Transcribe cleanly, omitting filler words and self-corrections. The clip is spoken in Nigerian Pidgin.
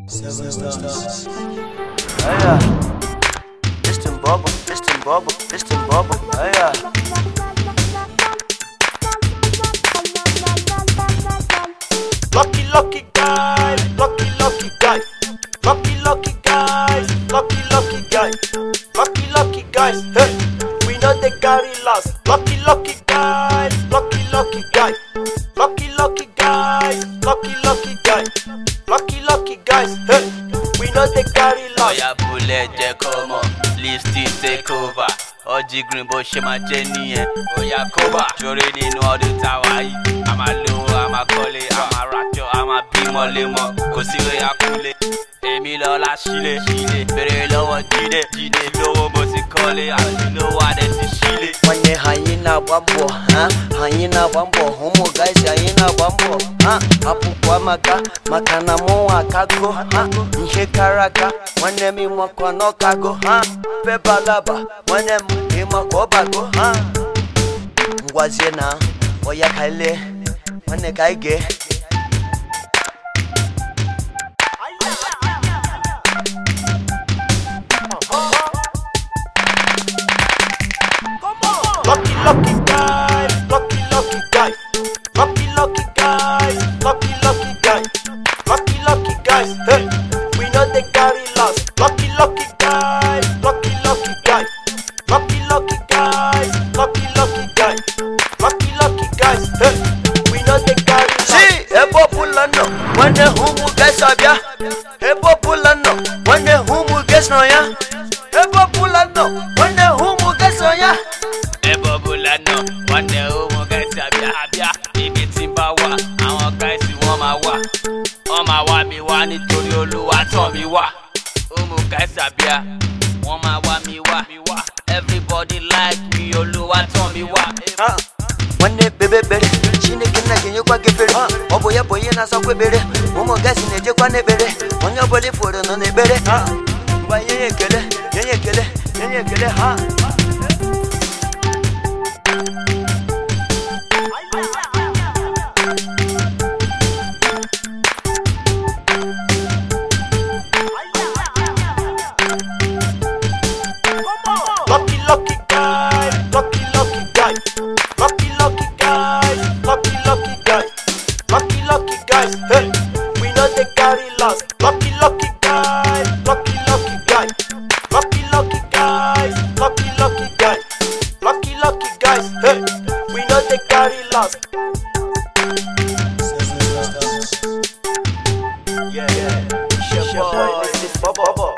7 stars. Yeah. Listen bubble, listen bubble, listen bubble. Yeah. Lucky, lucky guys, lucky, lucky guys, lucky, lucky guys, lucky, lucky guys, lucky, lucky guys. Hey, we know they carry last. Lucky, lucky guys, lucky, lucky guys, lucky, lucky guys, lucky, lucky guys, lucky, lucky guys. Hey, we know they carry last. Oya bullet jẹ́ kó mọ̀, lipstick take over. Ọjí green bó ṣe máa jẹ́ nìyẹn. Oya kóbà, ṣoré nínú ọdún táwa yìí. A máa lówó, a máa kọ́lé, a máa ràjọ, a máa bímọ lémọ. Kò sí oya kúlé. Èmi lọ́la sílé, bèrè lọ́wọ́ jíde lówó mo ti kọ́lé, àti lówó adé ti sílé. Wanye hayina bambo, hayina bambo, homo guys hayina bambo, apukwa makana mo akago, nje karaka, wane mi mwakwa no kago, pepa laba, wane mi mwakwa bago, ngwazie na, oya kaile, wane kaige. Lucky, lucky guys, lucky, lucky guys, lucky, lucky guys, lucky, lucky guys, lucky, lucky guys. Hey, we know they carry last. Lucky, lucky guys, lucky, lucky guys, lucky, lucky guys, lucky, lucky guys, lucky, lucky guys. Hey, we know they carry last. See, ebo pulano, wande humu guys abia. Ebo pulano, wande humu guys no ya. Ebo pulano, wande humu guys no ya. Ebo bulano, one day homo guys abia. Ibi tí n bá wà, àwọn guys wọ́n máa wà. Wọ́n máa wá mi wá nítorí Olúwa tàn mí wá. Homo guys abia, wọ́n máa wá mi wá. Everybody like me, Olúwa tàn mí wá. Wane bebe bere, Chineke na kenye kwa kefere. Oboye boye na sakwe bere, homo guys neje kwa nebere. Onye obole foro no nebere. Ngwa yenye kele, ha. Lucky, lucky guys, lucky, lucky guys, lucky, lucky guys, lucky, lucky guys, lucky, lucky guys. Hey, we know they carry last. Lucky, lucky guys, lucky, lucky guys, lucky, lucky guys, lucky, lucky guys, lucky, lucky guys. Hey, we know they carry last. 7 stars. Yeah, it's your boy, this is Bubble.